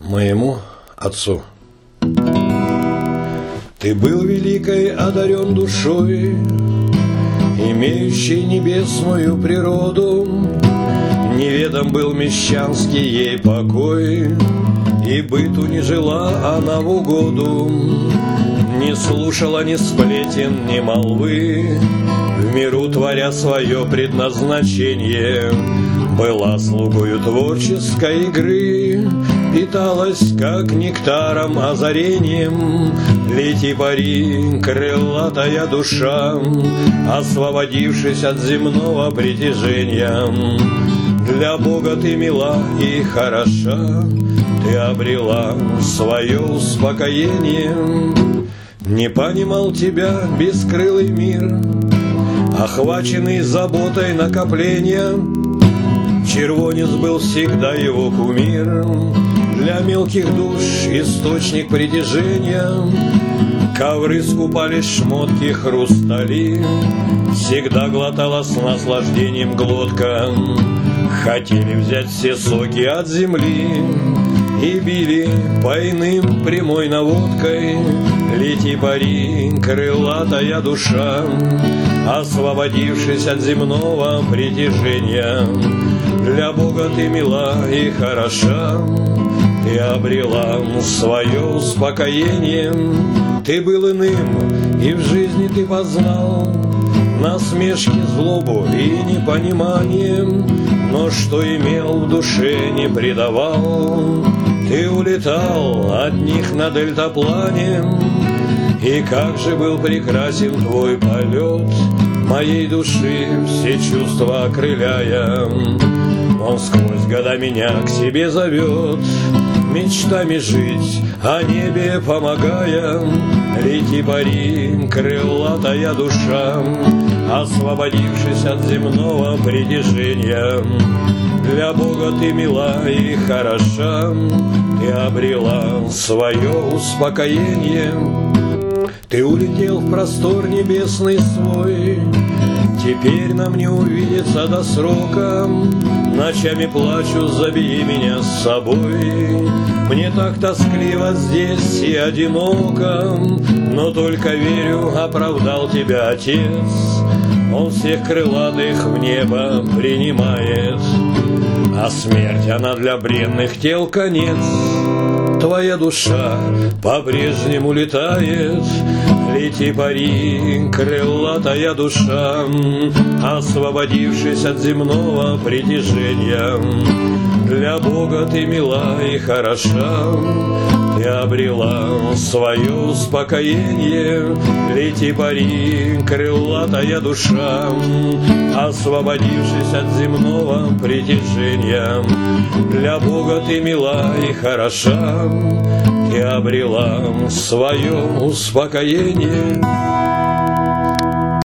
моему отцу. Ты был великой одарен душой, имеющей небесную природу. Неведом был мещанский ей покой, и быту не жила она в угоду. Не слушала ни сплетен, ни молвы, в миру творя свое предназначение. Была слугою творческой игры, питалась как нектаром озарением. Лети, пари, крылатая душа, освободившись от земного притяжения. Для Бога ты мила и хороша, ты обрела свое успокоение. Не понимал тебя бескрылый мир, охваченный заботой накопления. Червонец был всегда его кумир, для мелких душ источник притяжения. Ковры скупались, шмотки хрустали, всегда глотала с наслаждением глотка. Хотели взять все соки от земли и били по иным прямой наводкой. Лети, пари, крылатая душа, освободившись от земного притяжения. Для Бога ты мила и хороша, ты обрела свое успокоение. Ты был иным, и в жизни ты познал насмешки, злобу и непонимание, но что имел в душе не предавал. Ты улетал от них на дельтаплане, и как же был прекрасен твой полет, моей души все чувства окрыляя. Он сквозь года меня к себе зовет, мечтами жить, о небе помогая. Лети, пари, крылатая душа, освободившись от земного притяжения. Для Бога ты мила и хороша, ты обрела свое успокоение. Ты улетел в простор небесный свой, теперь нам не увидеться до срока. Ночами плачу, забери меня с собой, мне так тоскливо здесь и одиноко. Но только верю, оправдал тебя Отец, Он всех крылатых в небо принимает. А смерть, она для бренных тел конец, твоя душа по-прежнему летает. Лети, пари, крылатая душа, освободившись от земного притяжения. Для Бога ты мила и хороша, ты обрела свое успокоение. Лети, пари, крылатая душа, освободившись от земного притяжения. Для Бога ты мила и хороша, ты обрела свое успокоение.